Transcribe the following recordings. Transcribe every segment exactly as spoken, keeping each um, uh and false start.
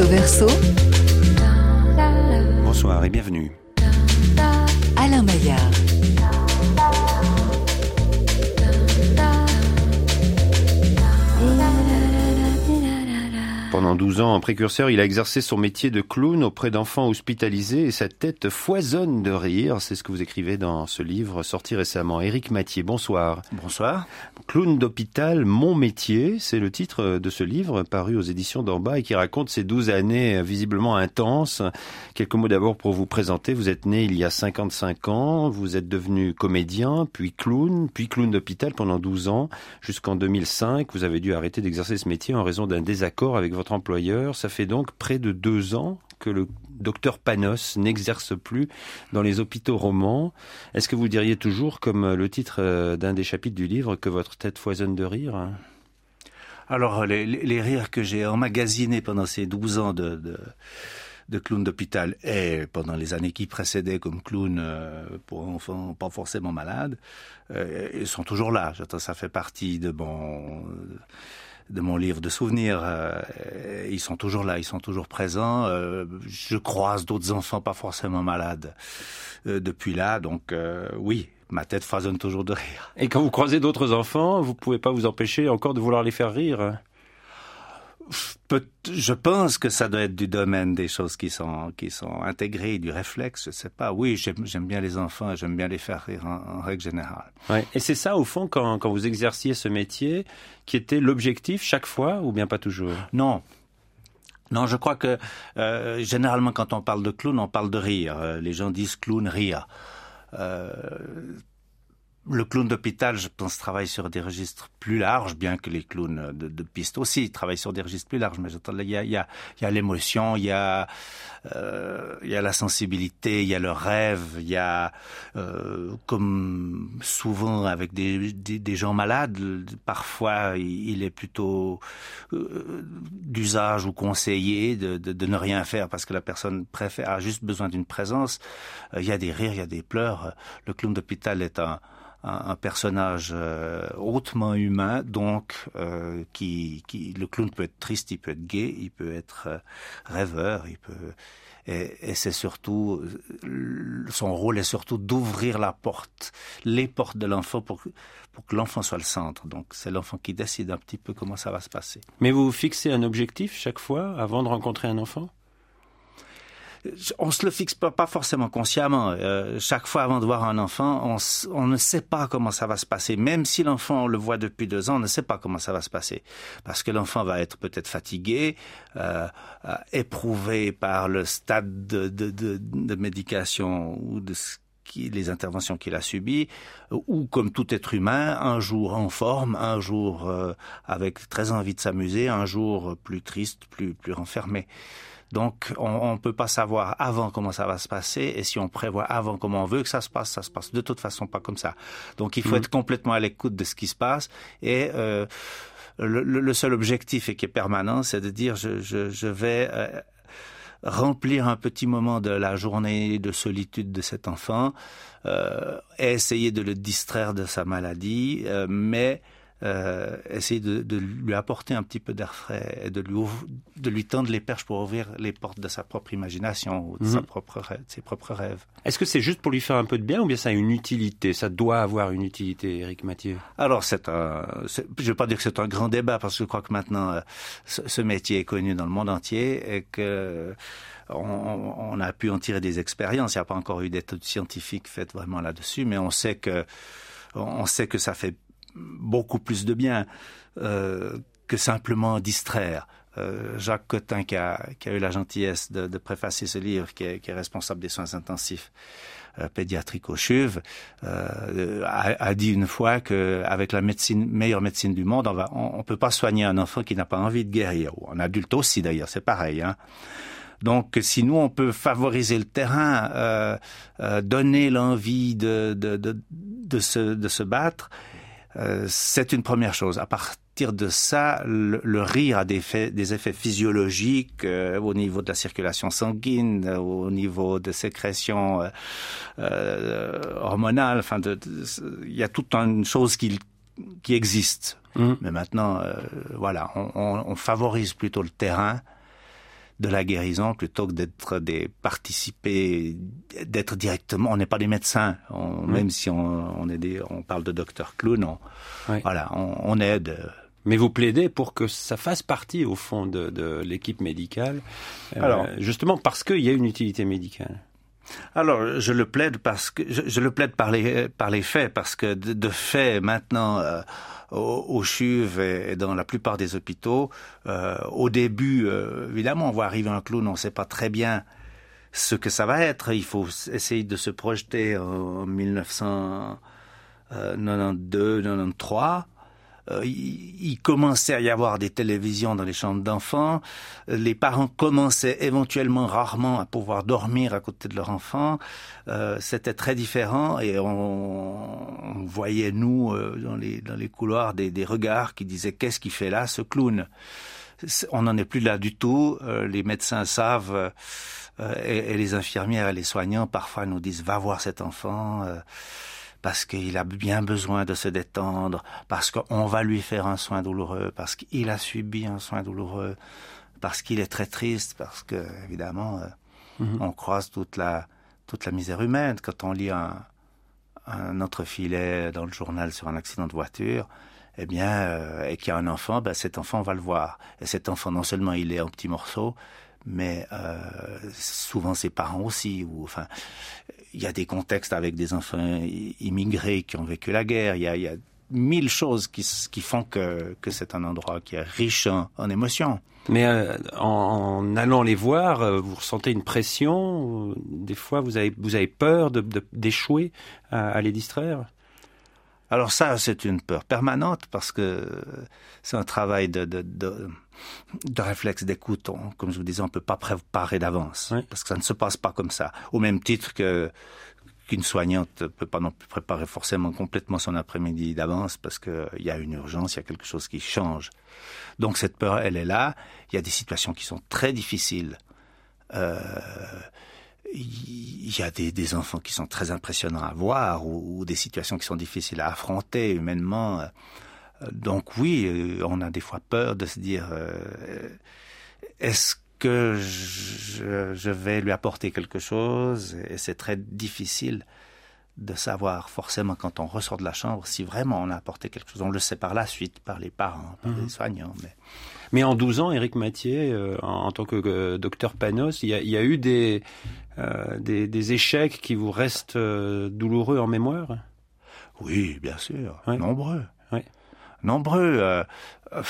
Recto verso. Bonsoir et bienvenue. Alain Maillard. Pendant douze ans, en précurseur, il a exercé son métier de clown auprès d'enfants hospitalisés et sa tête foisonne de rire. C'est ce que vous écrivez dans ce livre sorti récemment. Éric Mathiez, bonsoir. Bonsoir. Clown d'hôpital, mon métier, c'est le titre de ce livre paru aux éditions d'en bas et qui raconte ces douze années visiblement intenses. Quelques mots d'abord pour vous présenter. Vous êtes né il y a cinquante-cinq ans, vous êtes devenu comédien, puis clown, puis clown d'hôpital pendant douze ans. Jusqu'en deux mille cinq, vous avez dû arrêter d'exercer ce métier en raison d'un désaccord avec votre employeur. Ça fait donc près de deux ans que le docteur Panos n'exerce plus dans les hôpitaux romans. Est-ce que vous diriez toujours, comme le titre d'un des chapitres du livre, que votre tête foisonne de rire ? Alors, les, les rires que j'ai emmagasinés pendant ces douze ans de, de, de clown d'hôpital et pendant les années qui précédaient comme clown euh, pour enfants pas forcément malades, euh, ils sont toujours là. J'attends, ça fait partie de mon... de mon livre de souvenirs, euh, ils sont toujours là, ils sont toujours présents. Euh, je croise d'autres enfants pas forcément malades euh, depuis là, donc euh, oui, ma tête foisonne toujours de rire. Et quand vous croisez d'autres enfants, vous pouvez pas vous empêcher encore de vouloir les faire rire ? Peut, je pense que ça doit être du domaine des choses qui sont qui sont intégrées, du réflexe, je sais pas. Oui, j'aime, j'aime bien les enfants, j'aime bien les faire rire en, en règle générale. Ouais. Et c'est ça, au fond, quand, quand vous exerciez ce métier, qui était l'objectif chaque fois, ou bien pas toujours ? Non. Non, je crois que euh, généralement, quand on parle de clown, on parle de rire. Euh, les gens disent clown, rire. Euh, Le clown d'hôpital, je pense, travaille sur des registres plus larges, bien que les clowns de, de piste aussi travaillent sur des registres plus larges. Mais j'entends, il y a, il y a, il y a l'émotion, il y a, euh, il y a la sensibilité, il y a le rêve, il y a, euh, comme souvent avec des, des, des gens malades, parfois il, il est plutôt euh, d'usage ou conseillé de, de, de ne rien faire parce que la personne préfère, a juste besoin d'une présence. Euh, il y a des rires, il y a des pleurs. Le clown d'hôpital est un un personnage euh, hautement humain, donc euh, qui, qui le clown peut être triste, il peut être gai, il peut être euh, rêveur, il peut et, et c'est surtout son rôle est surtout d'ouvrir la porte, les portes de l'enfant pour pour que l'enfant soit le centre. Donc c'est l'enfant qui décide un petit peu comment ça va se passer. Mais vous fixez un objectif chaque fois avant de rencontrer un enfant ? On se le fixe pas, pas forcément consciemment. Euh, chaque fois avant de voir un enfant, on, on ne sait pas comment ça va se passer. Même si l'enfant on le voit depuis deux ans, on ne sait pas comment ça va se passer. Parce que l'enfant va être peut-être fatigué, euh, euh, éprouvé par le stade de, de, de, de médication ou de ce qui, les interventions qu'il a subies, ou comme tout être humain, un jour en forme, un jour euh, avec très envie de s'amuser, un jour plus triste, plus, plus renfermé. Donc, on ne peut pas savoir avant comment ça va se passer, et si on prévoit avant comment on veut que ça se passe, ça se passe de toute façon pas comme ça. Donc, il faut mmh. être complètement à l'écoute de ce qui se passe, et euh, le, le seul objectif et qui est permanent, c'est de dire je, je, je vais euh, remplir un petit moment de la journée de solitude de cet enfant, euh, et essayer de le distraire de sa maladie, euh, mais Euh, essayer de, de lui apporter un petit peu d'air frais et de lui, ouvre, de lui tendre les perches pour ouvrir les portes de sa propre imagination ou de, mmh. sa propre rêve, de ses propres rêves. Est-ce que c'est juste pour lui faire un peu de bien ou bien ça a une utilité ? Ça doit avoir une utilité, Éric Mathiez. Alors, c'est un, c'est, je ne veux pas dire que c'est un grand débat parce que je crois que maintenant, euh, ce, ce métier est connu dans le monde entier et que on, on a pu en tirer des expériences. Il n'y a pas encore eu d'études scientifiques faites vraiment là-dessus, mais on sait que, on sait que ça fait beaucoup plus de bien euh, que simplement distraire. Euh, Jacques Cotin, qui a, qui a eu la gentillesse de, de préfacer ce livre, qui est, qui est responsable des soins intensifs euh, pédiatriques au CHUV, euh, a, a dit une fois qu'avec la médecine, meilleure médecine du monde, on va, on, on peut pas soigner un enfant qui n'a pas envie de guérir. Ou un adulte aussi d'ailleurs, c'est pareil, hein. Donc, si nous, on peut favoriser le terrain, euh, euh, donner l'envie de, de, de, de, se, de se battre, Euh, c'est une première chose. À partir de ça, le, le rire a des effets, des effets physiologiques euh, au niveau de la circulation sanguine, euh, au niveau de sécrétion euh, euh, hormonale. Enfin, de, de, il y a toute une chose qui, qui existe. Mmh. Mais maintenant, euh, voilà, on, on, on favorise plutôt le terrain de la guérison plutôt que d'être des participer, d'être directement. On n'est pas des médecins, on, oui. même si on, on est des, on parle de docteur clown, on, oui. voilà, on, on aide. Mais vous plaidez pour que ça fasse partie, au fond, de, de l'équipe médicale, euh, Alors, justement parce qu'il y a une utilité médicale. Alors, je le plaide parce que je, je le plaide par les par les faits, parce que de, de fait maintenant euh, au, au C H U V et dans la plupart des hôpitaux, euh, au début, euh, évidemment, on voit arriver un clown, on ne sait pas très bien ce que ça va être. Il faut essayer de se projeter en dix-neuf cent quatre-vingt-douze quatre-vingt-treize. Euh, il, il commençait à y avoir des télévisions dans les chambres d'enfants. Les parents commençaient éventuellement, rarement, à pouvoir dormir à côté de leur enfant. Euh, c'était très différent et on, on voyait, nous, euh, dans les, dans les couloirs, des, des regards qui disaient « Qu'est-ce qu'il fait là, ce clown ?» On n'en est plus là du tout. Euh, les médecins savent euh, et, et les infirmières et les soignants parfois nous disent « Va voir cet enfant euh, ». Parce qu'il a bien besoin de se détendre, parce qu'on va lui faire un soin douloureux, parce qu'il a subi un soin douloureux, parce qu'il est très triste, parce que, évidemment, euh, mm-hmm. on croise toute la, toute la misère humaine. Quand on lit un, un autre filet dans le journal sur un accident de voiture, eh bien, euh, et qu'il y a un enfant, ben, cet enfant, on va le voir. Et cet enfant, non seulement il est en petits morceaux, mais euh, souvent ses parents aussi, ou enfin, il y a des contextes avec des enfants immigrés qui ont vécu la guerre. Il y a, il y a mille choses qui, qui font que, que c'est un endroit qui est riche en, en émotions. Mais euh, en, en allant les voir, euh, vous ressentez une pression. Des fois, vous avez, vous avez peur de, de, d'échouer à, à les distraire. Alors ça, c'est une peur permanente parce que c'est un travail de, de, de, de réflexe d'écoute. On, comme je vous disais, on ne peut pas préparer d'avance oui. parce que ça ne se passe pas comme ça. Au même titre que qu'une soignante ne peut pas non plus préparer forcément complètement son après-midi d'avance parce qu'il y a une urgence, il y a quelque chose qui change. Donc cette peur, elle est là. Il y a des situations qui sont très difficiles. Euh, Il y a des, des enfants qui sont très impressionnants à voir ou, ou des situations qui sont difficiles à affronter humainement. Donc oui, on a des fois peur de se dire euh, est-ce que je, je vais lui apporter quelque chose? Et c'est très difficile de savoir forcément quand on ressort de la chambre si vraiment on a apporté quelque chose. On le sait par la suite, par les parents, par mmh. les soignants. Mais... mais en douze ans, Éric Mathiez, euh, en, en tant que euh, docteur Panos, il y a, il y a eu des, euh, des, des échecs qui vous restent euh, douloureux en mémoire? Oui, bien sûr. Ouais. Nombreux. Ouais. Nombreux. Euh, euh,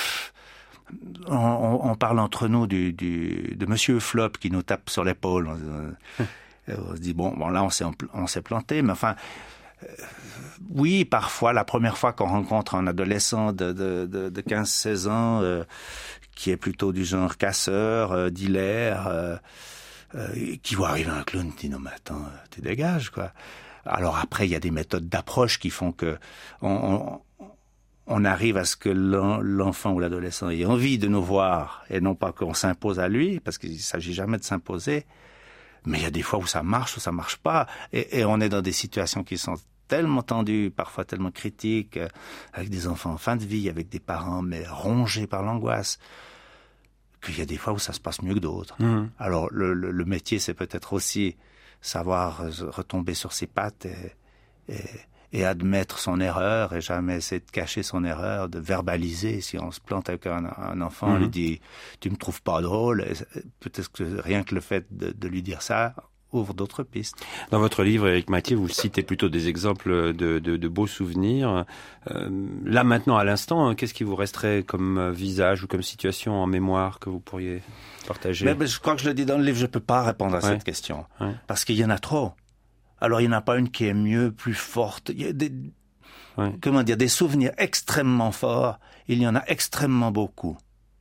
on, on, on parle entre nous du, du, de Monsieur Flop qui nous tape sur l'épaule. On, on se dit, bon, bon là, on s'est, on s'est planté, mais enfin... Euh, oui, parfois, la première fois qu'on rencontre un adolescent de, de, de, de quinze seize ans euh, qui est plutôt du genre casseur, euh, dealer, euh, euh, qui voit arriver un clown, dit non mais attends, tu dégages quoi. Alors après, il y a des méthodes d'approche qui font que on, on, on arrive à ce que l'enfant ou l'adolescent ait envie de nous voir et non pas qu'on s'impose à lui, parce qu'il ne s'agit jamais de s'imposer. Mais il y a des fois où ça marche, où ça marche pas, et, et on est dans des situations qui sont tellement tendues, parfois tellement critiques, euh, avec des enfants en fin de vie, avec des parents mais rongés par l'angoisse, qu'il y a des fois où ça se passe mieux que d'autres. Mmh. Alors le, le, le métier, c'est peut-être aussi savoir retomber sur ses pattes et, et, et admettre son erreur, et jamais essayer de cacher son erreur, de verbaliser. Si on se plante avec un, un enfant, mmh. on lui dit « tu me trouves pas drôle », peut-être que rien que le fait de, de lui dire ça ouvre d'autres pistes. Dans votre livre, Éric Mathiez, vous citez plutôt des exemples de, de, de beaux souvenirs. Euh, là, maintenant, à l'instant, qu'est-ce qui vous resterait comme visage ou comme situation en mémoire que vous pourriez partager? Mais, mais je crois que je le dis dans le livre, je ne peux pas répondre à ouais. cette question. Ouais. Parce qu'il y en a trop. Alors, il n'y en a pas une qui est mieux, plus forte. Il y a des, ouais. comment dire, des souvenirs extrêmement forts. Il y en a extrêmement beaucoup.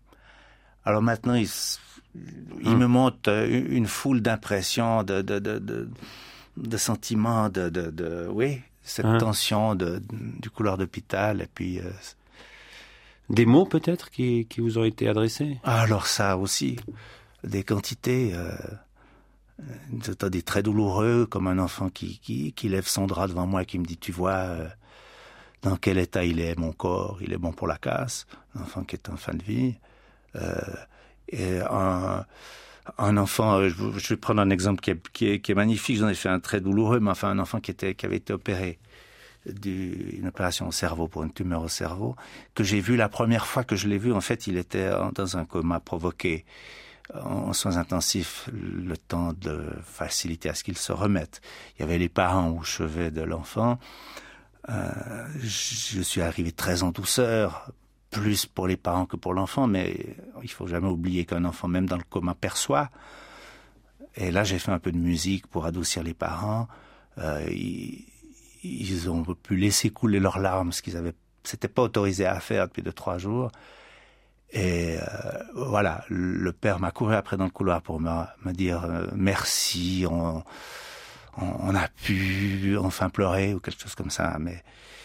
Alors maintenant, il, il hum. me montre une foule d'impressions, de, de, de, de, de sentiments, de, de, de, oui, cette hum. tension de, du couloir d'hôpital. Et puis, euh, des mots peut-être qui, qui vous ont été adressés? Alors ça aussi, des quantités... Euh, C'était des traits douloureux, comme un enfant qui, qui, qui lève son drap devant moi et qui me dit, tu vois, euh, dans quel état il est, mon corps, il est bon pour la casse. Un enfant qui est en fin de vie. Euh, et un, Un enfant, je vais prendre un exemple qui est, qui est, qui est magnifique, j'en ai fait un très douloureux, mais enfin un enfant qui, était, qui avait été opéré d'une opération au cerveau pour une tumeur au cerveau, que j'ai vu la première fois que je l'ai vu, en fait, il était dans un coma provoqué en soins intensifs, le temps de faciliter à ce qu'il se remette. Il y avait les parents au chevet de l'enfant. Euh, je suis arrivé très en douceur, plus pour les parents que pour l'enfant, mais il faut jamais oublier qu'un enfant, même dans le coma, perçoit. Et là, j'ai fait un peu de musique pour adoucir les parents. Euh, ils, ils ont pu laisser couler leurs larmes, ce qu'ils avaient, c'était pas autorisé à faire depuis deux, trois jours. Et euh, voilà, le père m'a couru après dans le couloir pour me, me dire euh, merci, on, on, on a pu enfin pleurer ou quelque chose comme ça, mais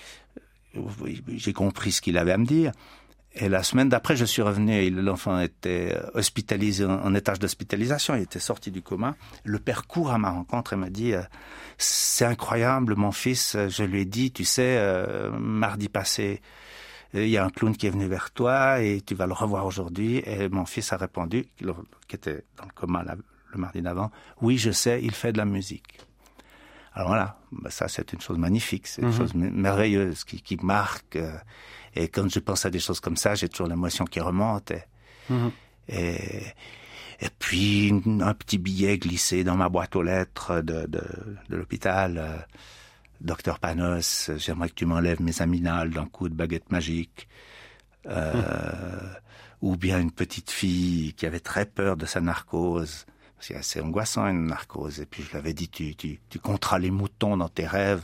j'ai compris ce qu'il avait à me dire. Et la semaine d'après, je suis revenu et l'enfant était hospitalisé, en étage d'hospitalisation, il était sorti du coma. Le père court à ma rencontre et m'a dit « C'est incroyable, mon fils, je lui ai dit, tu sais, euh, mardi passé, il y a un clown qui est venu vers toi et tu vas le revoir aujourd'hui. » Et mon fils a répondu, qui était dans le coma la, le mardi d'avant, « Oui, je sais, il fait de la musique. » Alors voilà, ben ça c'est une chose magnifique, c'est une mmh. chose merveilleuse qui, qui marque. Euh, et quand je pense à des choses comme ça, j'ai toujours l'émotion qui remonte. Et, mmh. et, et puis un petit billet glissé dans ma boîte aux lettres de, de, de l'hôpital. Euh, Docteur Panos, j'aimerais que tu m'enlèves mes aminales d'un coup de baguette magique. Euh, mmh. Ou bien une petite fille qui avait très peur de sa narcose. C'est assez angoissant, une narcose. Et puis je lui avais dit, tu, tu, tu compteras les moutons dans tes rêves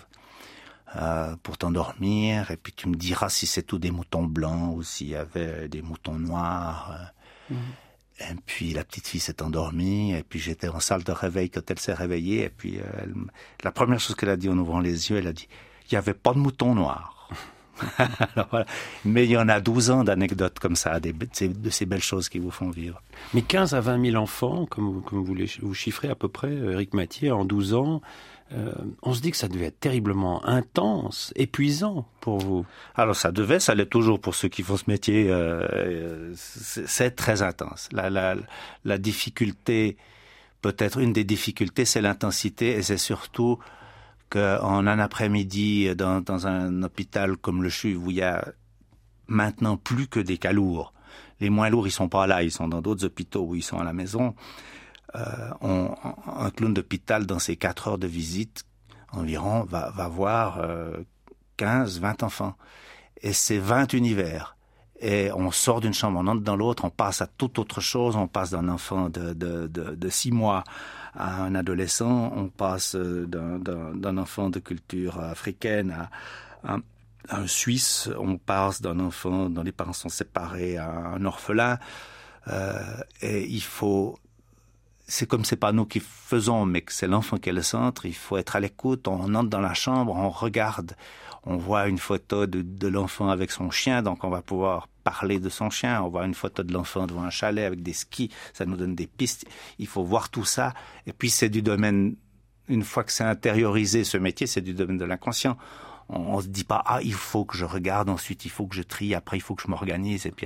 euh, pour t'endormir. Et puis tu me diras si c'est tout des moutons blancs ou s'il y avait des moutons noirs. Mmh. Et puis la petite fille s'est endormie. Et puis j'étais en salle de réveil quand elle s'est réveillée. Et puis elle, la première chose qu'elle a dit en ouvrant les yeux, elle a dit, il n'y avait pas de moutons noirs. Alors, voilà. Mais il y en a douze ans d'anecdotes comme ça, des, de ces belles choses qui vous font vivre. Mais quinze à vingt mille enfants, comme, comme vous, les, vous chiffrez à peu près, Éric Mathieu, en douze ans, euh, on se dit que ça devait être terriblement intense, épuisant pour vous. Alors ça devait, ça l'est toujours pour ceux qui font ce métier, euh, c'est, c'est très intense. La, la, la difficulté, peut-être une des difficultés, c'est l'intensité et c'est surtout qu'en un après-midi, dans, dans un hôpital comme le C H U, où il y a maintenant plus que des cas lourds, les moins lourds, ils sont pas là, ils sont dans d'autres hôpitaux où ils sont à la maison, euh, on, un clown d'hôpital, dans ses quatre heures de visite, environ, va, va voir euh, quinze, vingt enfants. Et c'est vingt univers. Et on sort d'une chambre, on entre dans l'autre, on passe à toute autre chose, on passe d'un enfant de, de, de, de six mois à un adolescent, on passe d'un, d'un, d'un enfant de culture africaine à, à, à un Suisse, on passe d'un enfant dont les parents sont séparés à un orphelin. Euh, et il faut, c'est comme c'est pas nous qui faisons, mais que c'est l'enfant qui est le centre, il faut être à l'écoute, on entre dans la chambre, on regarde, on voit une photo de, de l'enfant avec son chien, donc on va pouvoir parler de son chien. On voit une photo de l'enfant devant un chalet avec des skis, ça nous donne des pistes. Il faut voir tout ça. Et puis c'est du domaine, une fois que c'est intériorisé ce métier, c'est du domaine de l'inconscient. On, on se dit pas, ah, il faut que je regarde, ensuite il faut que je trie, après il faut que je m'organise. Et puis,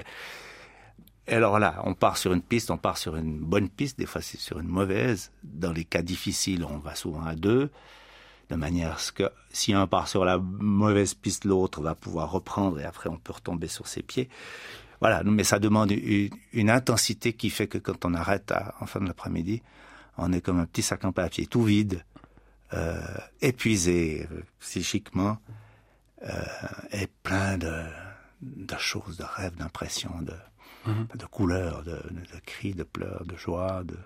et alors là, on part sur une piste, on part sur une bonne piste, des fois c'est sur une mauvaise. Dans les cas difficiles, on va souvent à deux. De manière à ce que si un part sur la mauvaise piste, l'autre va pouvoir reprendre et après on peut retomber sur ses pieds. Voilà, mais ça demande une, une intensité qui fait que quand on arrête à, en fin de l'après-midi, on est comme un petit sac en papier, tout vide, euh, épuisé euh, psychiquement, euh, et plein de, de choses, de rêves, d'impressions, de, mmh. de couleurs, de, de, de cris, de pleurs, de joie, de...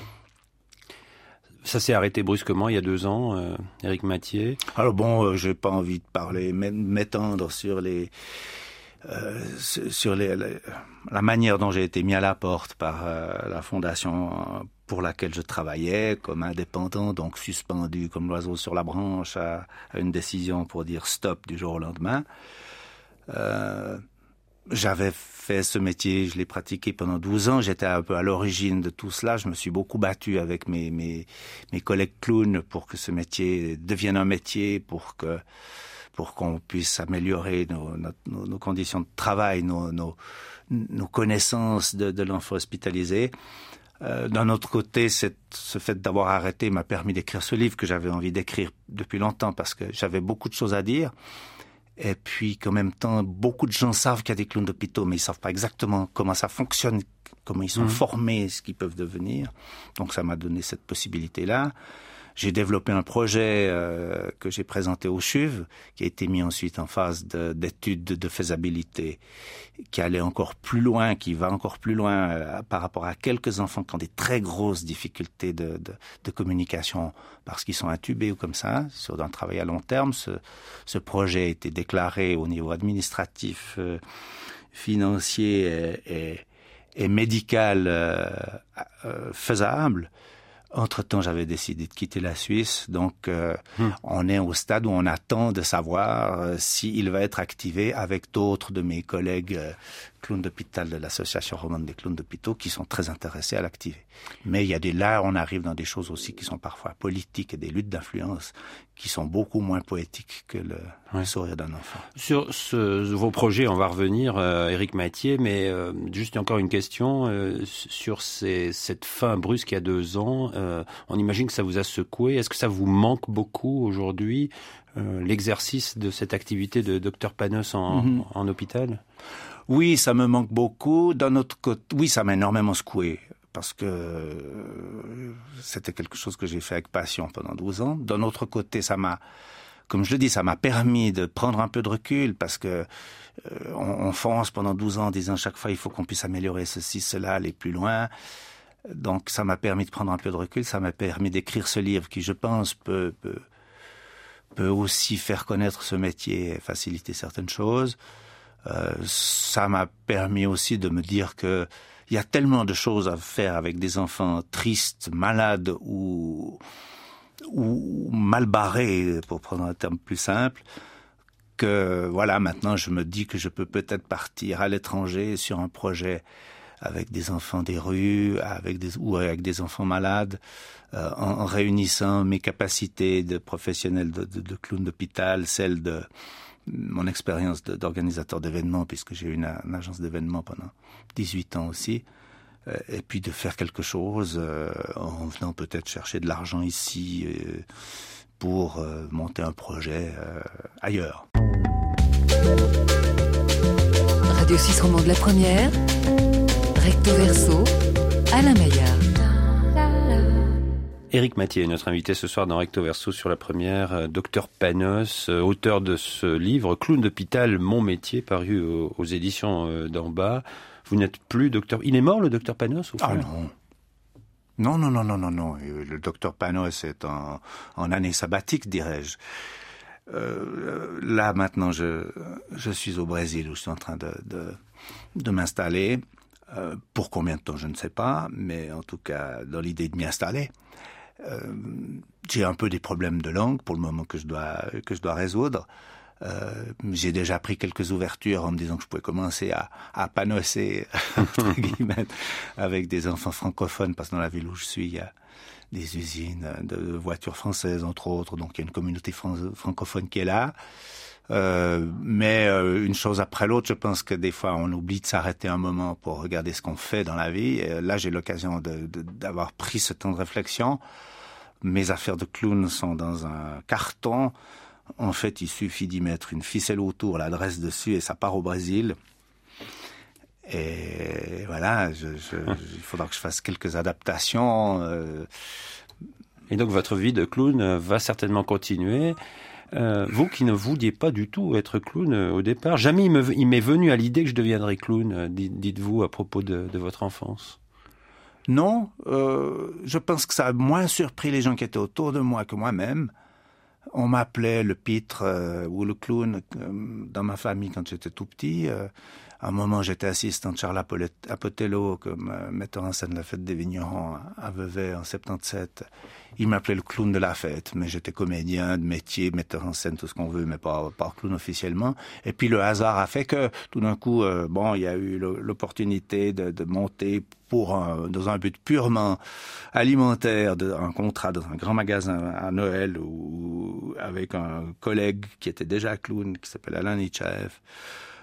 Ça s'est arrêté brusquement il y a deux ans, euh, Éric Mathieu. Alors bon, euh, j'ai pas envie de parler, m'étendre sur les, euh, sur les, les, la manière dont j'ai été mis à la porte par euh, la fondation pour laquelle je travaillais comme indépendant, donc suspendu comme l'oiseau sur la branche à, à une décision pour dire stop du jour au lendemain. Euh, J'avais fait ce métier, je l'ai pratiqué pendant douze ans, j'étais un peu à l'origine de tout cela, je me suis beaucoup battu avec mes, mes, mes collègues clowns pour que ce métier devienne un métier, pour que, pour qu'on puisse améliorer nos, nos, nos conditions de travail, nos, nos, nos connaissances de, de l'enfant hospitalisé. Euh, d'un autre côté, cette, ce fait d'avoir arrêté m'a permis d'écrire ce livre que j'avais envie d'écrire depuis longtemps parce que j'avais beaucoup de choses à dire. Et puis qu'en même temps, beaucoup de gens savent qu'il y a des clowns d'hôpitaux, mais ils savent pas exactement comment ça fonctionne, comment ils sont mmh. formés, ce qu'ils peuvent devenir. Donc ça m'a donné cette possibilité-là. J'ai développé un projet euh, que j'ai présenté au C H U V, qui a été mis ensuite en phase de, d'étude de, de faisabilité, qui allait encore plus loin, qui va encore plus loin euh, par rapport à quelques enfants qui ont des très grosses difficultés de, de, de communication parce qu'ils sont intubés ou comme ça, sur un travail à long terme. Ce, ce projet a été déclaré au niveau administratif, euh, financier et, et, et médical euh, euh, faisable. Entre-temps, j'avais décidé de quitter la Suisse, donc euh, mmh. on est au stade où on attend de savoir euh, s'il va être activé avec d'autres de mes collègues euh, clowns d'hôpital de l'Association romande des clowns d'hôpitaux qui sont très intéressés à l'activer. Mais il y a des là, on arrive dans des choses aussi qui sont parfois politiques et des luttes d'influence qui sont beaucoup moins poétiques que le, ouais. le sourire d'un enfant. Sur ce, vos projets, on va revenir, euh, Éric Mathiez, mais euh, juste encore une question euh, sur ces, cette fin brusque il y a deux ans. Euh, on imagine que ça vous a secoué. Est-ce que ça vous manque beaucoup aujourd'hui, euh, l'exercice de cette activité de docteur Panos en, mm-hmm. en hôpital ? Oui, ça me manque beaucoup. D'un autre côté, oui, ça m'a énormément secoué parce que euh, c'était quelque chose que j'ai fait avec passion pendant douze ans. D'un autre côté, ça m'a, comme je le dis, ça m'a permis de prendre un peu de recul parce que euh, on, on fonce pendant douze ans en disant chaque fois il faut qu'on puisse améliorer ceci, cela, aller plus loin. Donc ça m'a permis de prendre un peu de recul, ça m'a permis d'écrire ce livre qui, je pense, peut, peut, peut aussi faire connaître ce métier et faciliter certaines choses. Euh, ça m'a permis aussi de me dire que il y a tellement de choses à faire avec des enfants tristes, malades ou, ou mal barrés, pour prendre un terme plus simple, que voilà, maintenant je me dis que je peux peut-être partir à l'étranger sur un projet avec des enfants des rues, avec des, ou avec des enfants malades, euh, en, en réunissant mes capacités de professionnel de, de, de clown d'hôpital, celles de mon expérience de, d'organisateur d'événements, puisque j'ai eu une, une agence d'événements pendant dix-huit ans aussi, euh, et puis de faire quelque chose euh, en venant peut-être chercher de l'argent ici euh, pour euh, monter un projet euh, ailleurs. Radio Suisse romande la première, recto verso, Alain Maillard. Éric Mathiez est notre invité ce soir dans Recto Verso sur la première, euh, docteur Panos, euh, auteur de ce livre Clown d'hôpital, mon métier, paru aux, aux éditions euh, d'en bas. Vous n'êtes plus docteur. Il est mort, le docteur Panos, au fond ? Ah non. Non, non, non, non, non, non. Le docteur Panos est en, en année sabbatique, dirais-je. Euh, là, maintenant, je, je suis au Brésil où je suis en train de, de, de m'installer. Euh, pour combien de temps, je ne sais pas, mais en tout cas, dans l'idée de m'y installer. Euh, j'ai un peu des problèmes de langue pour le moment que je dois que je dois résoudre. Euh, j'ai déjà pris quelques ouvertures en me disant que je pouvais commencer à, à panosser entre guillemets avec des enfants francophones parce que dans la ville où je suis il y a des usines de voitures françaises entre autres, donc il y a une communauté fran- francophone qui est là. Euh, mais euh, une chose après l'autre, je pense que des fois on oublie de s'arrêter un moment pour regarder ce qu'on fait dans la vie. Et là, j'ai l'occasion de, de, d'avoir pris ce temps de réflexion. Mes affaires de clown sont dans un carton. En fait, il suffit d'y mettre une ficelle autour, l'adresse dessus, et ça part au Brésil. Et voilà, je, je, il faudra que je fasse quelques adaptations. Euh... Et donc, votre vie de clown va certainement continuer. Euh, vous qui ne vouliez pas du tout être clown euh, au départ, jamais il, me, il m'est venu à l'idée que je deviendrais clown, euh, dites-vous, à propos de, de votre enfance. Non, euh, je pense que ça a moins surpris les gens qui étaient autour de moi que moi-même. On m'appelait le pitre euh, ou le clown euh, dans ma famille quand j'étais tout petit. Euh, à un moment, j'étais assistant de Charles Apotello comme euh, metteur en scène de la fête des vignerons à Vevey en soixante-dix-sept. Il m'appelait le clown de la fête, mais j'étais comédien de métier, metteur en scène, tout ce qu'on veut, mais pas, pas clown officiellement. Et puis le hasard a fait que tout d'un coup, euh, bon, il y a eu l'opportunité de, de monter pour un, dans un but purement alimentaire, de, un contrat dans un grand magasin à Noël où, avec un collègue qui était déjà clown, qui s'appelle Alain Nietzsche.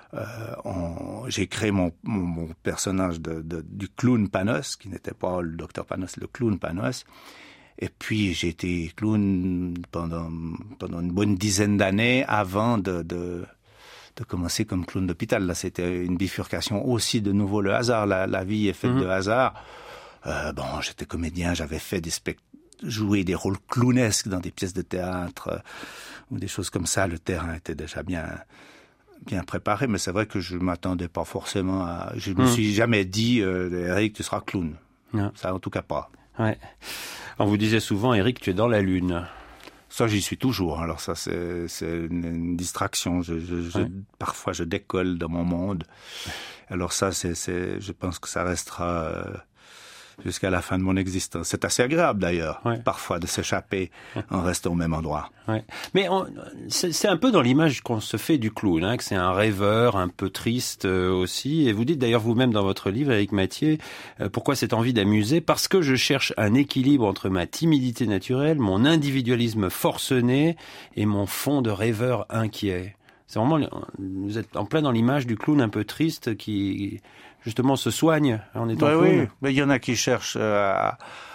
euh, on, j'ai créé mon, mon, mon personnage de, de, du clown Panos, qui n'était pas le docteur Panos, le clown Panos. Et puis j'ai été clown pendant, pendant une bonne dizaine d'années avant de, de, de commencer comme clown d'hôpital. Là, c'était une bifurcation aussi, de nouveau le hasard. La, la vie est faite mmh. de hasard. Euh, bon, j'étais comédien, j'avais fait des spectacles, jouer des rôles clownesques dans des pièces de théâtre euh, ou des choses comme ça. Le terrain était déjà bien bien préparé, mais c'est vrai que je m'attendais pas forcément à... Je me mmh. suis jamais dit euh, Eric, tu seras clown. Mmh. Ça, en tout cas pas. Ouais. On vous disait souvent, Eric, tu es dans la lune. Ça, j'y suis toujours. Alors ça, c'est, c'est une, une distraction. Je, je, je, ouais. Parfois, je décolle dans mon monde. Alors ça, c'est, c'est, je pense que ça restera... Euh, jusqu'à la fin de mon existence. C'est assez agréable d'ailleurs, ouais. parfois, de s'échapper en restant au même endroit. Ouais. Mais on, c'est, c'est un peu dans l'image qu'on se fait du clown, hein, que c'est un rêveur, un peu triste euh, aussi. Et vous dites d'ailleurs vous-même dans votre livre, Éric Mathiez, euh, pourquoi cette envie d'amuser ? Parce que je cherche un équilibre entre ma timidité naturelle, mon individualisme forcené et mon fond de rêveur inquiet. C'est vraiment, vous êtes en plein dans l'image du clown un peu triste qui... justement, se soignent en étant bah clown. Oui, mais il y en a qui cherchent à,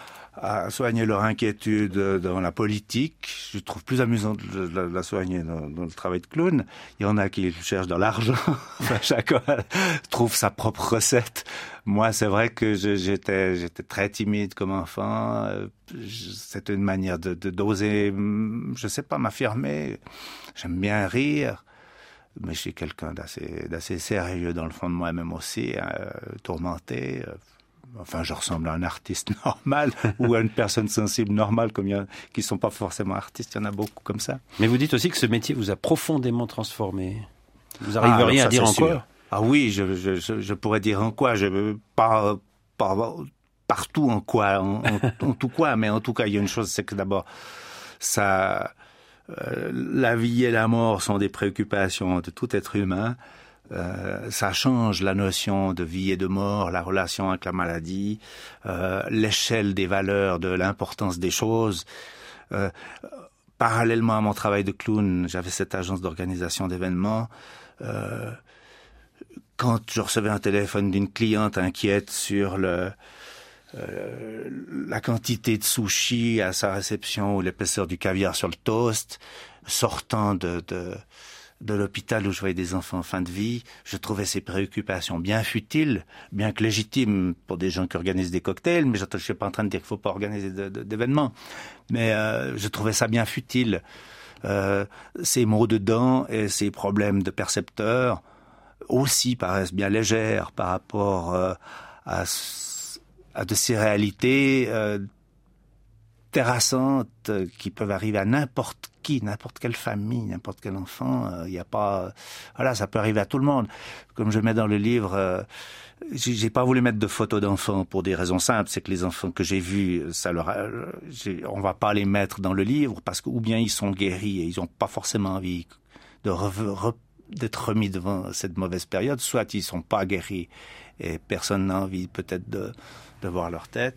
à soigner leur inquiétude dans la politique. Je trouve plus amusant de la, de la soigner dans, dans le travail de clown. Il y en a qui cherchent dans l'argent. Enfin, chacun trouve sa propre recette. Moi, c'est vrai que je, j'étais, j'étais très timide comme enfant. C'était une manière de, de d'oser, je sais pas, m'affirmer. J'aime bien rire. Mais je suis quelqu'un d'assez, d'assez sérieux dans le fond de moi-même aussi, euh, tourmenté. Euh, enfin, je ressemble à un artiste normal ou à une personne sensible normale, comme il y a, qui ne sont pas forcément artistes. Il y en a beaucoup comme ça. Mais vous dites aussi que ce métier vous a profondément transformé. Vous arriveriez ah, ça, à dire en sûr. Quoi ? Ah oui, je, je, je, je pourrais dire en quoi. Je, pas, pas partout en quoi, en, en, en tout quoi. Mais en tout cas, il y a une chose, c'est que d'abord, ça... Euh, la vie et la mort sont des préoccupations de tout être humain. Euh, ça change la notion de vie et de mort, la relation avec la maladie, euh, l'échelle des valeurs, de l'importance des choses. Euh, parallèlement à mon travail de clown, j'avais cette agence d'organisation d'événements. Euh, quand je recevais un téléphone d'une cliente inquiète sur le... Euh, la quantité de sushi à sa réception ou l'épaisseur du caviar sur le toast, sortant de, de, de l'hôpital où je voyais des enfants en fin de vie, je trouvais ces préoccupations bien futiles, bien que légitimes pour des gens qui organisent des cocktails, mais je ne suis pas en train de dire qu'il ne faut pas organiser de, de, d'événements. Mais euh, je trouvais ça bien futile. Euh, ces maux de dents et ces problèmes de percepteurs aussi paraissent bien légères par rapport euh, à à de ces réalités euh, terrassantes euh, qui peuvent arriver à n'importe qui, n'importe quelle famille, n'importe quel enfant. Il euh, y a pas, voilà, ça peut arriver à tout le monde. Comme je mets dans le livre, euh, j'ai, j'ai pas voulu mettre de photos d'enfants pour des raisons simples. C'est que les enfants que j'ai vus, ça leur, a, on va pas les mettre dans le livre parce que ou bien ils sont guéris et ils ont pas forcément envie de re, re, d'être remis devant cette mauvaise période, soit ils sont pas guéris et personne n'a envie peut-être de de voir leur tête.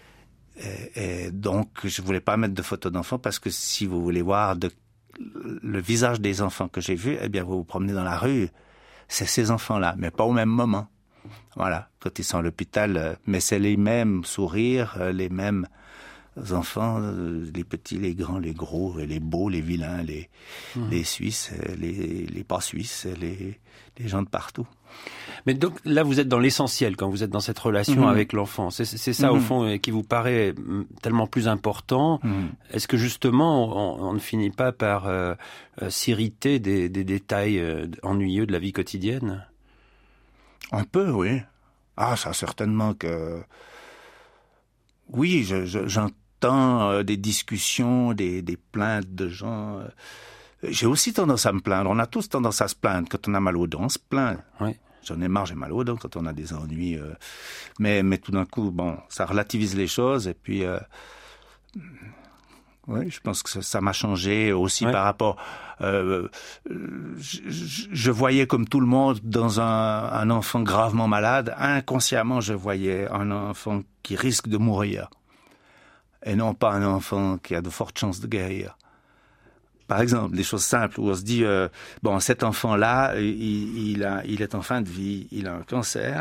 Et, et donc, je voulais pas mettre de photos d'enfants parce que si vous voulez voir de, le visage des enfants que j'ai vus, eh bien, vous vous promenez dans la rue, c'est ces enfants-là, mais pas au même moment. Voilà, quand ils sont à l'hôpital, mais c'est les mêmes sourires, les mêmes enfants, les petits, les grands, les gros, les beaux, les vilains, les, mmh. les Suisses, les, les pas Suisses, les, les gens de partout. Mais donc là, vous êtes dans l'essentiel quand vous êtes dans cette relation mmh. avec l'enfant. C'est, c'est ça, mmh. au fond, qui vous paraît tellement plus important. Mmh. Est-ce que justement, on, on ne finit pas par euh, s'irriter des, des détails euh, ennuyeux de la vie quotidienne ? Un peu, oui. Ah, ça, certainement que... Oui, je, je, j'entends euh, des discussions, des, des plaintes de gens... Euh... J'ai aussi tendance à me plaindre. On a tous tendance à se plaindre. Quand on a mal aux dents, on se plaint. Oui. J'en ai marre, j'ai mal aux dents quand on a des ennuis. Euh... Mais, mais tout d'un coup, bon, ça relativise les choses. Et puis, euh... oui, je pense que ça, ça m'a changé aussi oui. par rapport... Euh, je, je voyais comme tout le monde dans un, un enfant gravement malade. Inconsciemment, je voyais un enfant qui risque de mourir. Et non pas un enfant qui a de fortes chances de guérir. Par exemple, des choses simples où on se dit, euh, bon, cet enfant-là, il, il, a, il est en fin de vie, il a un cancer,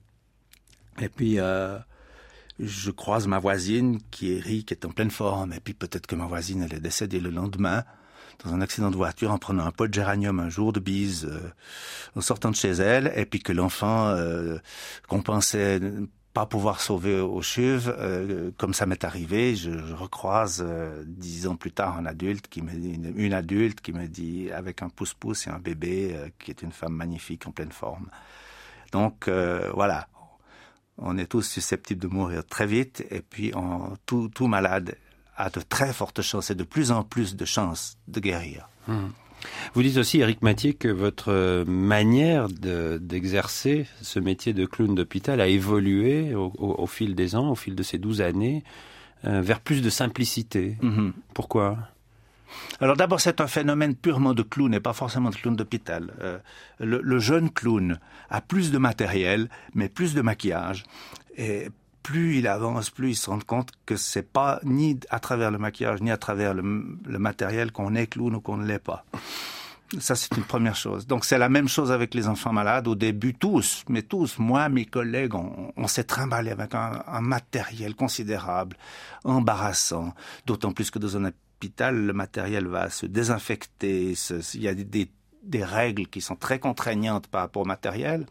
et puis euh, je croise ma voisine qui est riche, qui est en pleine forme, et puis peut-être que ma voisine, elle est décédée le lendemain, dans un accident de voiture, en prenant un pot de géranium un jour de bise, euh, en sortant de chez elle, et puis que l'enfant euh, qu'on pensait pas pouvoir sauver aux chuves, euh, comme ça m'est arrivé, je, je recroise euh, dix ans plus tard un adulte qui me dit, une, une adulte qui me dit, avec un pouce-pouce et un bébé, euh, qui est une femme magnifique en pleine forme. Donc euh, voilà, on est tous susceptibles de mourir très vite, et puis on, tout, tout malade a de très fortes chances et de plus en plus de chances de guérir. Mmh. Vous dites aussi, Éric Mathiez, que votre manière de, d'exercer ce métier de clown d'hôpital a évolué au, au, au fil des ans, au fil de ces douze années, euh, vers plus de simplicité. Mmh. Pourquoi ? Alors d'abord, c'est un phénomène purement de clown et pas forcément de clown d'hôpital. Euh, le, le jeune clown a plus de matériel, mais plus de maquillage. Et plus il avance, plus il se rend compte que c'est pas ni à travers le maquillage, ni à travers le, le matériel qu'on est clown ou qu'on ne l'est pas. Ça, c'est une première chose. Donc, c'est la même chose avec les enfants malades. Au début, tous, mais tous, moi, mes collègues, on, on s'est trimballé avec un, un matériel considérable, embarrassant. D'autant plus que dans un hôpital, le matériel va se désinfecter. Ce, il y a des, des, des règles qui sont très contraignantes par rapport au matériel.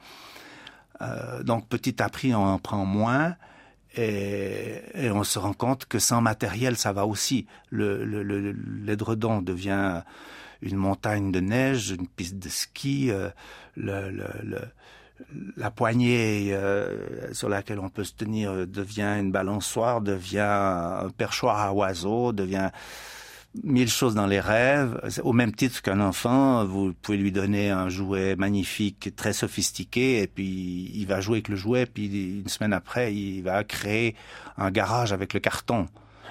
Euh, donc, petit à petit, on en prend moins. Et, et on se rend compte que sans matériel, ça va aussi. Le, le, le, l'édredon devient une montagne de neige, une piste de ski, euh, le, le, le, la poignée euh, sur laquelle on peut se tenir devient une balançoire, devient un perchoir à oiseaux, devient mille choses dans les rêves. Au même titre qu'un enfant, vous pouvez lui donner un jouet magnifique, très sophistiqué, et puis il va jouer avec le jouet, puis une semaine après, il va créer un garage avec le carton.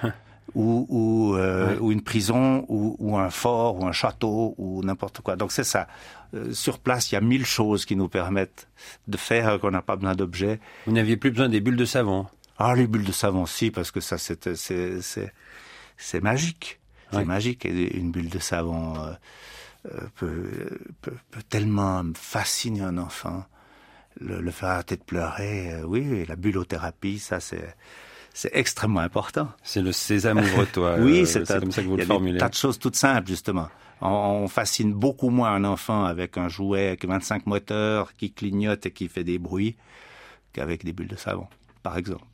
ou, ou, euh, ouais. ou une prison, ou, ou un fort, ou un château, ou n'importe quoi. Donc c'est ça. Euh, sur place, il y a mille choses qui nous permettent de faire qu'on n'a pas besoin d'objets. Vous n'aviez plus besoin des bulles de savon ? Ah, les bulles de savon, si, parce que ça, c'est, c'est, c'est, c'est magique. C'est ouais. magique. Et une bulle de savon euh, euh, peut, peut, peut tellement fasciner un enfant, le, le faire arrêter de pleurer. Euh, oui, la bullothérapie, ça, c'est... C'est extrêmement important. C'est le sésame ouvre-toi. oui, euh, c'est, c'est un, comme ça que vous le Il formulez. y a des tas de choses toutes simples, justement. On, on fascine beaucoup moins un enfant avec un jouet avec vingt-cinq moteurs qui clignote et qui fait des bruits qu'avec des bulles de savon, par exemple.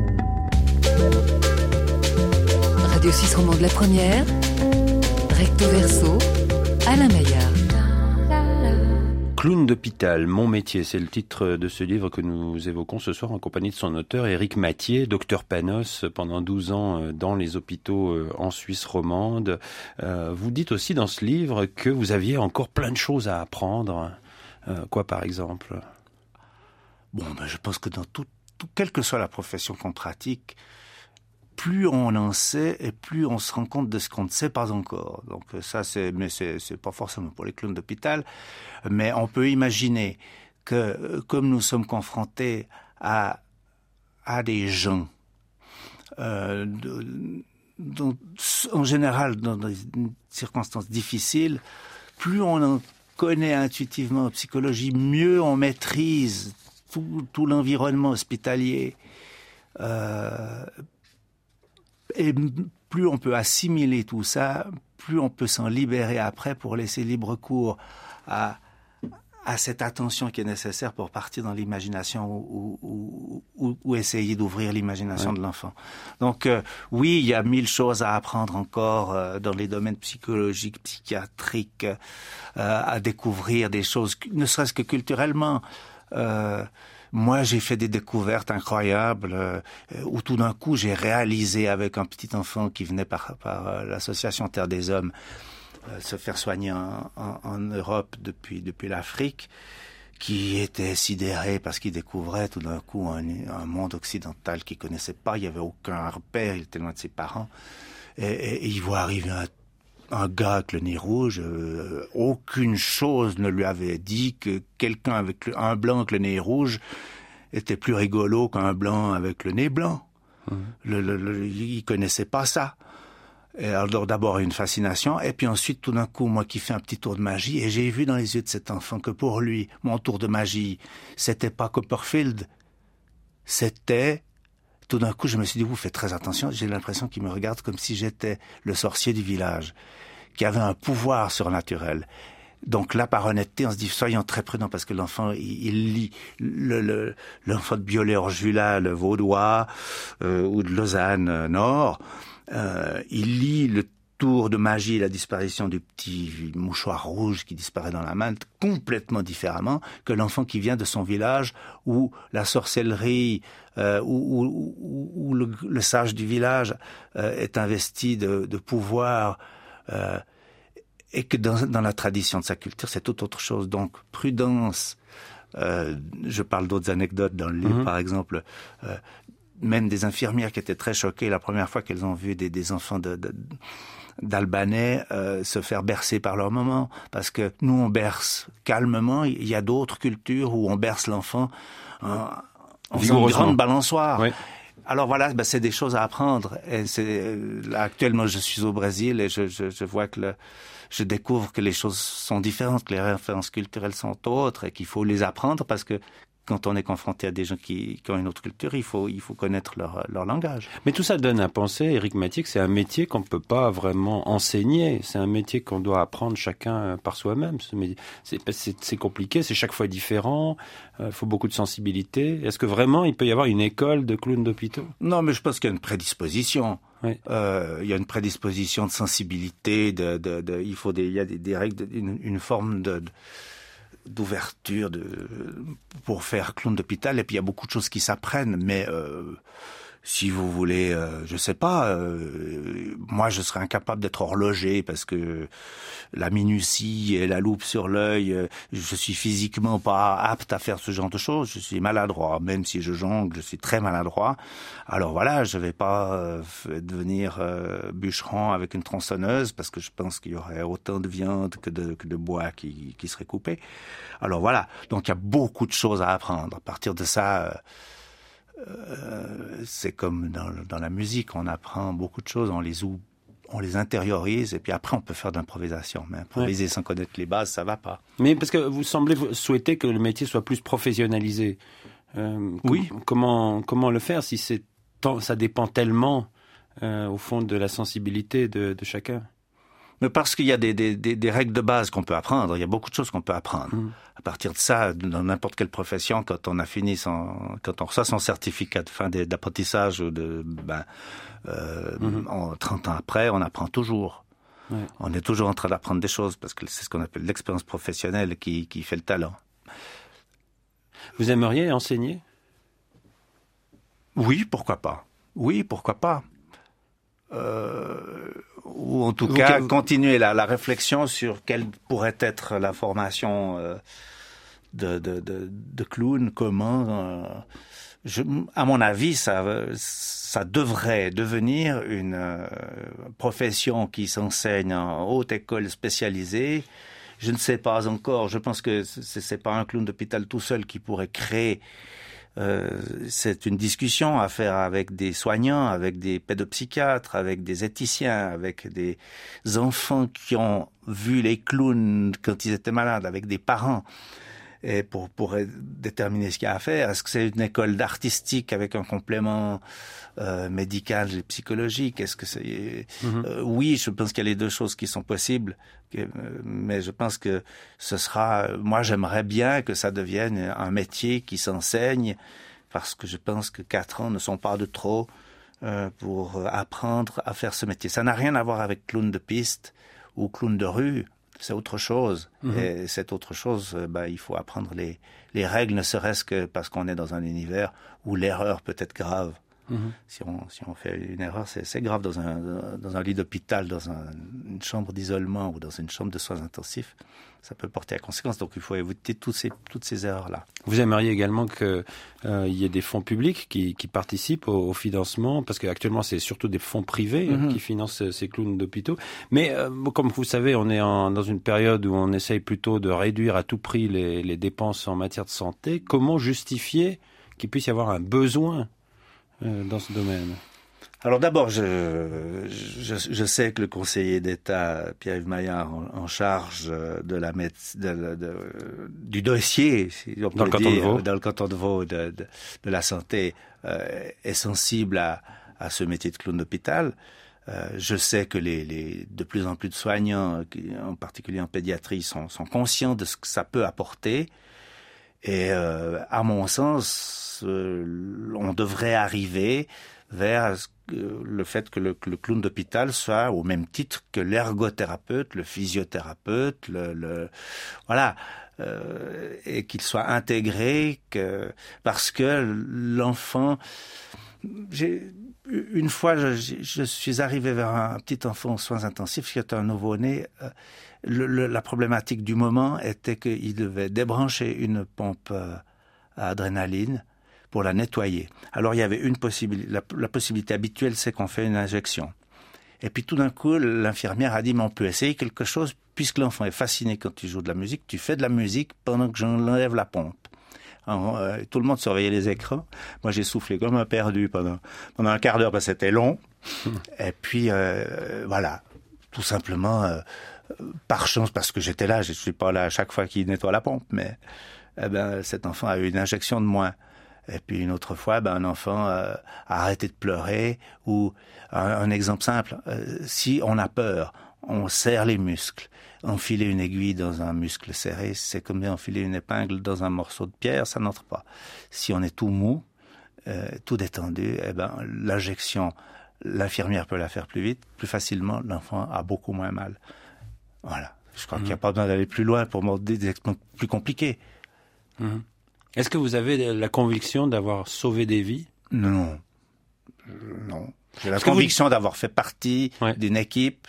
Radio six Romans de la Première, recto verso, Alain Maillard. Clown d'hôpital, mon métier, c'est le titre de ce livre que nous évoquons ce soir en compagnie de son auteur, Éric Mathiez, docteur Panos, pendant douze ans dans les hôpitaux en Suisse romande. Euh, vous dites aussi dans ce livre que vous aviez encore plein de choses à apprendre. Euh, quoi par exemple ? Bon, ben, je pense que dans tout, tout, quelle que soit la profession qu'on pratique, plus on en sait et plus on se rend compte de ce qu'on ne sait pas encore. Donc ça, c'est, mais c'est, c'est pas forcément pour les clowns d'hôpital, mais on peut imaginer que comme nous sommes confrontés à à des gens, euh, de, dont, en général dans des circonstances difficiles, plus on en connaît intuitivement en psychologie, mieux on maîtrise tout, tout l'environnement hospitalier. Euh, Et plus on peut assimiler tout ça, plus on peut s'en libérer après pour laisser libre cours à, à cette attention qui est nécessaire pour partir dans l'imagination ou, ou, ou, ou essayer d'ouvrir l'imagination ouais. de l'enfant. Donc euh, oui, il y a mille choses à apprendre encore euh, dans les domaines psychologiques, psychiatriques, euh, à découvrir des choses, ne serait-ce que culturellement. Euh, Moi, j'ai fait des découvertes incroyables euh, où tout d'un coup, j'ai réalisé avec un petit enfant qui venait par, par euh, l'association Terre des Hommes euh, se faire soigner en, en, en Europe depuis, depuis l'Afrique, qui était sidéré parce qu'il découvrait tout d'un coup un, un monde occidental qu'il connaissait pas. Il y avait aucun repère, il était loin de ses parents. Et, et, et il voit arriver un Un gars avec le nez rouge, euh, aucune chose ne lui avait dit que quelqu'un avec le, un blanc avec le nez rouge était plus rigolo qu'un blanc avec le nez blanc. Mmh. Le, le, le, il connaissait pas ça. Et alors d'abord une fascination, et puis ensuite tout d'un coup, moi qui fais un petit tour de magie, et j'ai vu dans les yeux de cet enfant que pour lui, mon tour de magie, c'était pas Copperfield, c'était... Tout d'un coup, je me suis dit, vous faites très attention, j'ai l'impression qu'il me regarde comme si j'étais le sorcier du village, qui avait un pouvoir surnaturel. Donc là, par honnêteté, on se dit, soyons très prudents, parce que l'enfant, il, il lit le, le, l'enfant de Biolay-Orjula, le Vaudois, euh, ou de Lausanne euh, Nord, euh, il lit le tour de magie et la disparition du petit mouchoir rouge qui disparaît dans la main complètement différemment que l'enfant qui vient de son village où la sorcellerie, euh, où, où, où, où le, le sage du village euh, est investi de, de pouvoir, euh, et que dans, dans la tradition de sa culture, c'est tout autre chose. Donc, prudence. Euh, je parle d'autres anecdotes dans le livre, mmh. par exemple... Euh, même des infirmières qui étaient très choquées la première fois qu'elles ont vu des, des enfants de, de, d'Albanais euh, se faire bercer par leur maman. Parce que nous, on berce calmement. Il y a d'autres cultures où on berce l'enfant en, en faisant une grande balançoire. Oui. Alors voilà, ben, c'est des choses à apprendre. Et c'est, là, actuellement, je suis au Brésil et je, je, je vois que le, je découvre que les choses sont différentes, que les références culturelles sont autres et qu'il faut les apprendre parce que quand on est confronté à des gens qui, qui ont une autre culture, il faut, il faut connaître leur, leur langage. Mais tout ça donne à penser, Éric Mathieu, que c'est un métier qu'on ne peut pas vraiment enseigner. C'est un métier qu'on doit apprendre chacun par soi-même. C'est, c'est, c'est compliqué, c'est chaque fois différent. Il euh, faut beaucoup de sensibilité. Est-ce que vraiment il peut y avoir une école de clowns d'hôpitaux ? Non, mais je pense qu'il y a une prédisposition. Oui. Euh, il y a une prédisposition de sensibilité. De, de, de, il faut des, il y a des, des règles, une, une forme de... de d'ouverture de, pour faire clown d'hôpital, et puis il y a beaucoup de choses qui s'apprennent, mais euh, si vous voulez, euh, je sais pas, euh, moi je serais incapable d'être horloger parce que la minutie et la loupe sur l'œil, euh, je suis physiquement pas apte à faire ce genre de choses, je suis maladroit, même si je jongle, je suis très maladroit. Alors voilà, je vais pas euh, devenir euh, bûcheron avec une tronçonneuse parce que je pense qu'il y aurait autant de viande que de, que de bois qui, qui serait coupé. Alors voilà, donc il y a beaucoup de choses à apprendre. À partir de ça, euh, euh, c'est comme dans, dans la musique, on apprend beaucoup de choses, on les oublie. On les intériorise et puis après on peut faire d'improvisation. Mais improviser ouais. sans connaître les bases, ça va pas. Mais parce que vous semblez souhaiter que le métier soit plus professionnalisé. Euh, oui. Com- comment comment le faire si c'est tant, ça dépend tellement euh, au fond de la sensibilité de, de chacun. Mais parce qu'il y a des, des, des, des règles de base qu'on peut apprendre. Il y a beaucoup de choses qu'on peut apprendre. Mmh. À partir de ça, dans n'importe quelle profession, quand on a fini son, quand on reçoit son certificat de fin d'apprentissage ou de, ben, euh, mmh. en, trente ans après, on apprend toujours. Ouais. On est toujours en train d'apprendre des choses parce que c'est ce qu'on appelle l'expérience professionnelle qui, qui fait le talent. Vous aimeriez enseigner ? Oui, pourquoi pas. Oui, pourquoi pas. Euh, ou en tout vous, cas, vous... continuer la, la réflexion sur quelle pourrait être la formation euh, de, de, de, de clown, comment... Euh, je, à mon avis, ça, ça devrait devenir une euh, profession qui s'enseigne en haute école spécialisée. Je ne sais pas encore. Je pense que c'est, c'est pas un clown d'hôpital tout seul qui pourrait créer. Euh, c'est une discussion à faire avec des soignants, avec des pédopsychiatres, avec des éthiciens, avec des enfants qui ont vu les clowns quand ils étaient malades, avec des parents. Et pour, pour déterminer ce qu'il y a à faire, est-ce que c'est une école d'artistique avec un complément euh, médical et psychologique? Est-ce que c'est mm-hmm. euh, oui, je pense qu'il y a les deux choses qui sont possibles, que, euh, mais je pense que ce sera. Moi, j'aimerais bien que ça devienne un métier qui s'enseigne, parce que je pense que quatre ans ne sont pas de trop euh, pour apprendre à faire ce métier. Ça n'a rien à voir avec clown de piste ou clown de rue. C'est autre chose. Mmh. Et cette autre chose, ben, il faut apprendre les, les règles, ne serait-ce que parce qu'on est dans un univers où l'erreur peut être grave. Mmh. Si on, si on fait une erreur, c'est, c'est grave dans un, dans un lit d'hôpital, dans un, une chambre d'isolement ou dans une chambre de soins intensifs. Ça peut porter à conséquence. Donc, il faut éviter toutes ces, toutes ces erreurs-là. Vous aimeriez également qu'il euh, y ait des fonds publics qui, qui participent au, au financement, parce qu'actuellement, c'est surtout des fonds privés mm-hmm. qui financent ces clowns d'hôpitaux. Mais euh, comme vous savez, on est en, dans une période où on essaye plutôt de réduire à tout prix les, les dépenses en matière de santé. Comment justifier qu'il puisse y avoir un besoin euh, dans ce domaine ? Alors d'abord, je, je, je sais que le conseiller d'État Pierre-Yves Maillard, en, en charge de la médecine, de, de, de, du dossier, si on peut dans le canton dire, de Vaud, dans le canton de Vaud, de, de, de la santé, euh, est sensible à, à ce métier de clown d'hôpital. Euh, je sais que les, les, de plus en plus de soignants, en particulier en pédiatrie, sont, sont conscients de ce que ça peut apporter. Et euh, à mon sens, euh, on devrait arriver vers le fait que le, que le clown d'hôpital soit au même titre que l'ergothérapeute, le physiothérapeute, le, le voilà, euh, et qu'il soit intégré, que parce que l'enfant, j'ai une fois, je, je suis arrivé vers un petit enfant aux soins intensifs qui était un nouveau-né. Euh, le, le, la problématique du moment était qu'il devait débrancher une pompe euh, à adrénaline pour la nettoyer. Alors il y avait une possibilité, la, la possibilité habituelle, c'est qu'on fait une injection. Et puis tout d'un coup, l'infirmière a dit, mais on peut essayer quelque chose, puisque l'enfant est fasciné quand tu joues de la musique, tu fais de la musique pendant que j'enlève la pompe. Alors, euh, tout le monde surveillait les écrans. Moi, j'ai soufflé comme un perdu pendant, pendant un quart d'heure, parce que c'était long. Mmh. Et puis, euh, voilà, tout simplement, euh, par chance, parce que j'étais là, je ne suis pas là à chaque fois qu'il nettoie la pompe, mais eh ben, cet enfant a eu une injection de moins. Et puis une autre fois, ben, un enfant euh, a arrêté de pleurer. Ou un, un exemple simple, euh, si on a peur, on serre les muscles. Enfiler une aiguille dans un muscle serré, c'est comme enfiler une épingle dans un morceau de pierre, ça n'entre pas. Si on est tout mou, euh, tout détendu, eh ben, l'injection, l'infirmière peut la faire plus vite, plus facilement, l'enfant a beaucoup moins mal. Voilà. Je crois mmh. qu'il n'y a pas besoin d'aller plus loin pour montrer des exemples plus compliqués. Mmh. Est-ce que vous avez la conviction d'avoir sauvé des vies ? Non. Non. J'ai la Est-ce conviction vous... d'avoir fait partie ouais. d'une équipe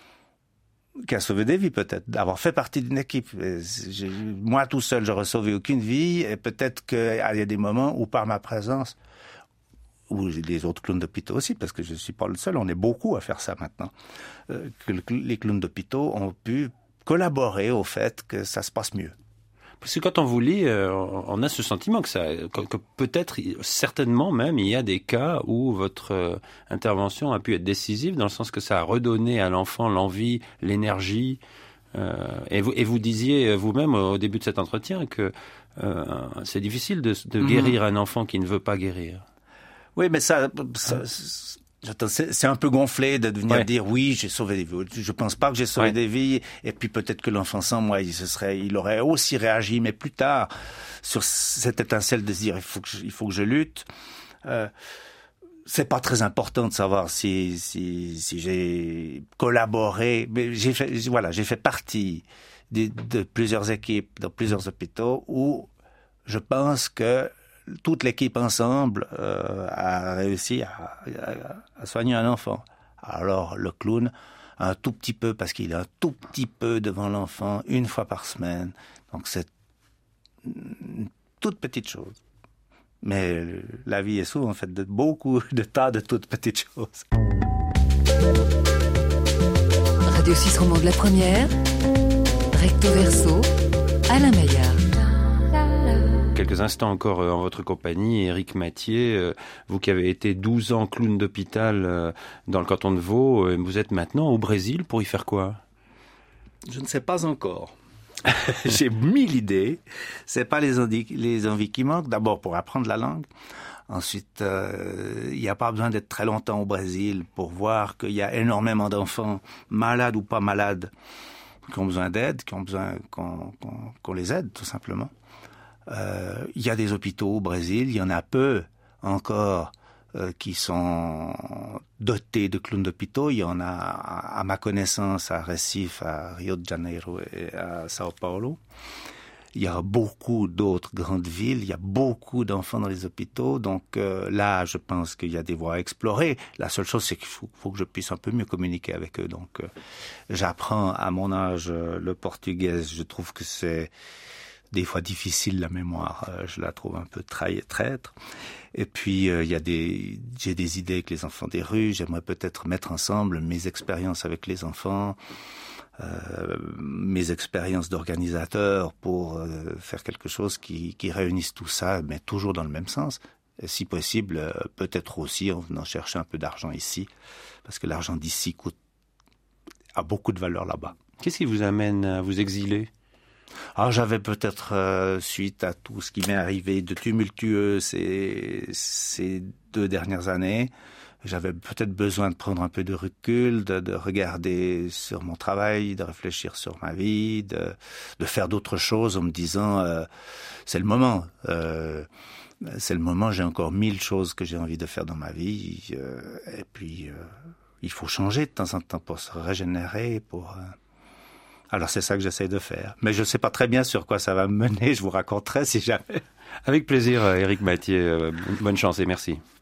qui a sauvé des vies, peut-être. D'avoir fait partie d'une équipe. J'ai... Moi, tout seul, j'aurais sauvé aucune vie. Et peut-être qu'il y a des moments où, par ma présence, ou les autres clowns d'hôpitaux aussi, parce que je ne suis pas le seul, on est beaucoup à faire ça maintenant, euh, que les clowns d'hôpitaux ont pu collaborer au fait que ça se passe mieux. Parce que quand on vous lit, euh, on a ce sentiment que, ça, que, que peut-être, certainement même, il y a des cas où votre euh, intervention a pu être décisive, dans le sens que ça a redonné à l'enfant l'envie, l'énergie. Euh, et, vous, et vous disiez vous-même au début de cet entretien que euh, c'est difficile de, de mmh. guérir un enfant qui ne veut pas guérir. Oui, mais ça... ça c'est un peu gonflé de venir ouais. dire oui, j'ai sauvé des vies. Je pense pas que j'ai sauvé ouais. des vies. Et puis peut-être que l'enfant sans moi, il se serait, il aurait aussi réagi, mais plus tard, sur cette étincelle de se dire il faut que je, il faut que je lutte. Euh, c'est pas très important de savoir si si si j'ai collaboré, mais j'ai fait voilà, j'ai fait partie de, de plusieurs équipes dans plusieurs hôpitaux où je pense que toute l'équipe ensemble euh, a réussi à, à, à soigner un enfant. Alors le clown, un tout petit peu, parce qu'il est un tout petit peu devant l'enfant, une fois par semaine. Donc c'est une toute petite chose. Mais la vie est souvent faite de beaucoup de tas de toutes petites choses. Radio six Romans de la Première, recto verso, Alain Maillard. Quelques instants encore en votre compagnie, Éric Mathiez, vous qui avez été douze ans clown d'hôpital dans le canton de Vaud, vous êtes maintenant au Brésil pour y faire quoi ? Je ne sais pas encore. J'ai mille idées. C'est pas les envies, les envies qui manquent. D'abord pour apprendre la langue. Ensuite, euh, il n'y a pas besoin d'être très longtemps au Brésil pour voir qu'il y a énormément d'enfants, malades ou pas malades, qui ont besoin d'aide, qui ont besoin qu'on, qu'on, qu'on les aide tout simplement. Euh, il y a des hôpitaux au Brésil, il y en a peu encore euh, qui sont dotés de clowns d'hôpitaux. Il y en a, à ma connaissance, à Recife, à Rio de Janeiro et à Sao Paulo. Il y a beaucoup d'autres grandes villes, il y a beaucoup d'enfants dans les hôpitaux. Donc euh, là, je pense qu'il y a des voies à explorer. La seule chose, c'est qu'il faut, faut que je puisse un peu mieux communiquer avec eux. Donc euh, j'apprends à mon âge euh, le portugais. Je trouve que c'est des fois difficile, la mémoire, euh, je la trouve un peu trahi- traître. Et puis, il euh, y a des, j'ai des idées avec les enfants des rues. J'aimerais peut-être mettre ensemble mes expériences avec les enfants, euh, mes expériences d'organisateur pour euh, faire quelque chose qui, qui réunisse tout ça, mais toujours dans le même sens. Et si possible, euh, peut-être aussi en venant chercher un peu d'argent ici, parce que l'argent d'ici coûte, a beaucoup de valeur là-bas. Qu'est-ce qui vous amène à vous exiler ? Alors j'avais peut-être, euh, suite à tout ce qui m'est arrivé de tumultueux ces, ces deux dernières années, j'avais peut-être besoin de prendre un peu de recul, de, de regarder sur mon travail, de réfléchir sur ma vie, de, de faire d'autres choses en me disant euh, c'est le moment. Euh, c'est le moment, j'ai encore mille choses que j'ai envie de faire dans ma vie. Euh, et puis, euh, il faut changer de temps en temps pour se régénérer, pour... Euh... Alors c'est ça que j'essaie de faire. Mais je ne sais pas très bien sur quoi ça va me mener, je vous raconterai si jamais. Avec plaisir, Éric Mathieu. Bonne chance et merci.